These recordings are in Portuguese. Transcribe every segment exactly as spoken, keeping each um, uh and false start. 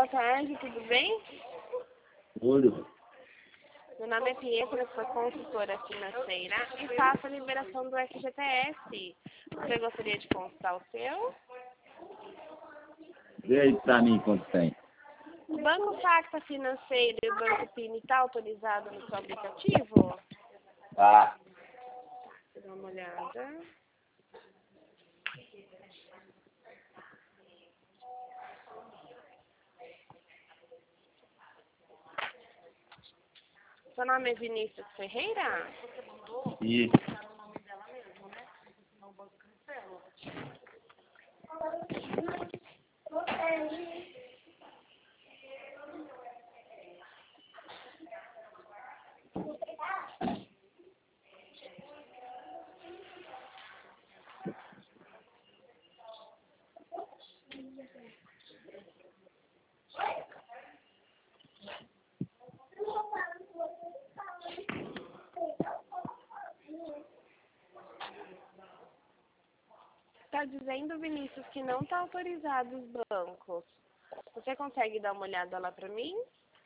Boa tarde, tudo bem? Tudo. Meu nome é Pietra, sou consultora financeira e faço a liberação do F G T S. Você gostaria de consultar o seu? Vê aí pra mim quanto tem. O Banco Facta Financeiro e o Banco Pini está autorizado no seu aplicativo? Tá. Vou dar uma olhada. Seu nome é Vinícius Ferreira? Isso. Está dizendo, Vinícius, que não está autorizado os bancos. Você consegue dar uma olhada lá para mim?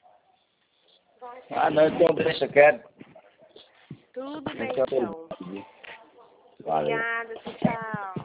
Ah, não, então deixa quieto. Tudo bem, Então, então. valeu. Obrigada, tchau.